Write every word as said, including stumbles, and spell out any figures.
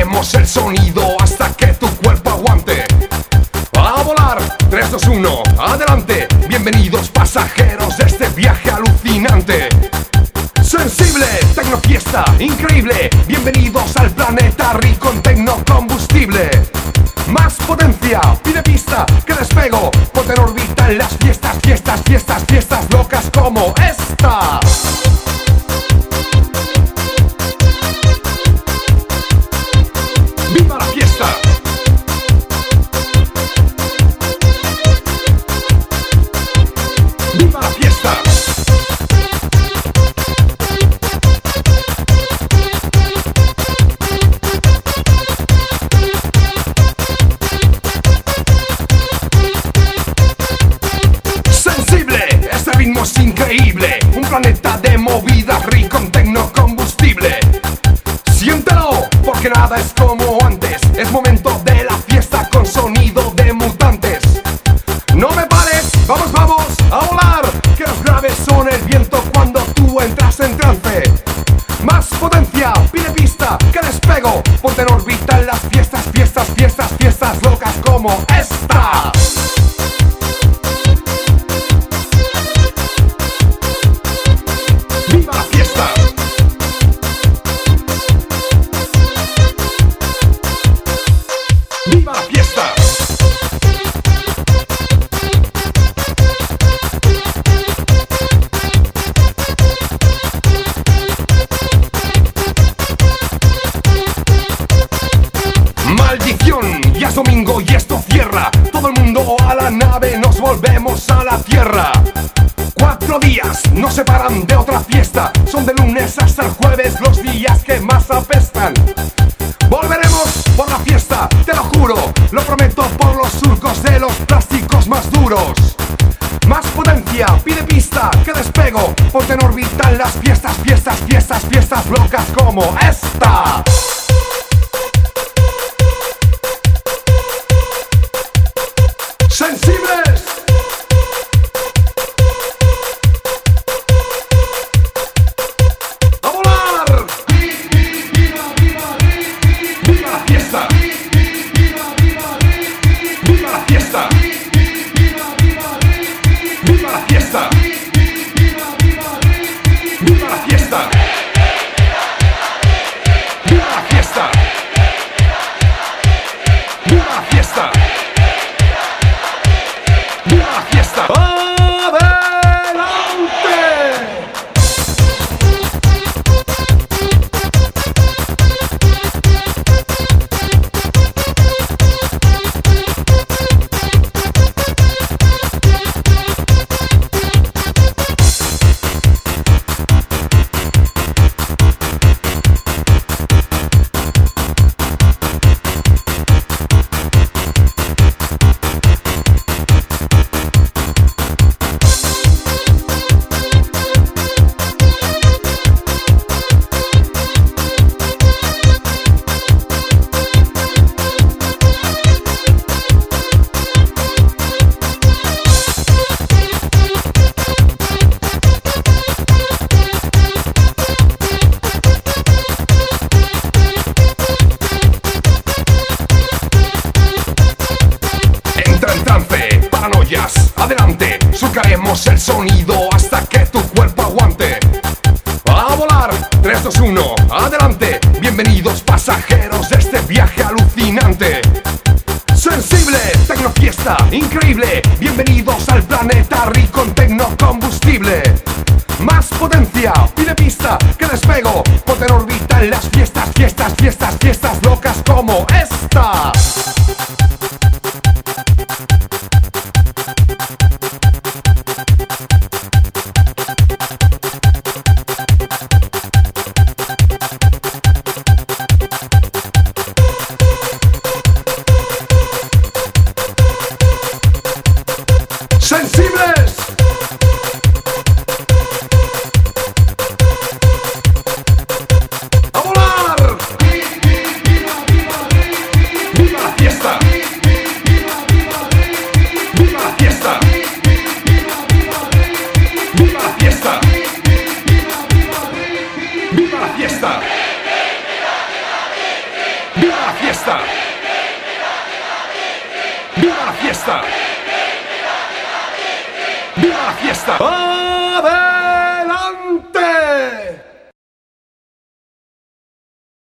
Buscaremos el sonido hasta que tu cuerpo aguante. A volar, tres, dos, uno, adelante. Bienvenidos pasajeros de este viaje alucinante. Sensible, tecnofiesta, increíble. Bienvenidos al planeta rico en tecnocombustible. Más potencia, pide pista, que despego. Ponte en órbita en las fiestas, fiestas, fiestas, fiestas locas como esta. ¡Viva la fiesta! ¡Viva la fiesta! Sensible, este ritmo es increíble. Un planeta de movidas rico en tecnocombustible. Siéntelo, porque nada es como antes. Es momento de la fiesta con sonido de mutantes. No me pares, vamos, vamos a volar. Que los graves son el viento cuando tú entras en trance. Más potencia, pide pista, que despego. Ponte en órbita en las fiestas, fiestas, fiestas, fiestas locas como esta. ¡Viva la fiesta! ¡Viva la fiesta! Maldición, ya es domingo y esto cierra. Todo el mundo a la nave, nos volvemos a la tierra. Cuatro días nos separan de otra fiesta. Son de lunes hasta el jueves los días que más apestan. Volveremos por la fiesta, te lo juro. Lo prometo por los surcos de los plásticos más duros. Más potencia, pide pista, que despego. Ponte en órbita en las fiestas, fiestas, fiestas, fiestas locas como esta. ¡Sensibles! ¡A volar! ¡Viva la fiesta! ¡Viva la fiesta! ¡Viva la fiesta! ¡Viva la fiesta! ¡Viva la fiesta! ¡Viva la fiesta! ¡Viva la fiesta! ¡Adelante! Adelante, surcaremos el sonido hasta que tu cuerpo aguante. A volar, tres, dos, uno, adelante. Bienvenidos pasajeros de este viaje alucinante. Sensible, tecnofiesta, increíble. Bienvenidos al planeta rico en tecnocombustible. Más potencia, pide pista, que despego. Ponte en órbita en las fiestas, fiestas, fiestas, fiestas locas como esta. ¡Sensibles! ¡A volar! ¡Viva la fiesta! fiesta! ¡Viva la fiesta! ¡Viva la fiesta! ¡Oh!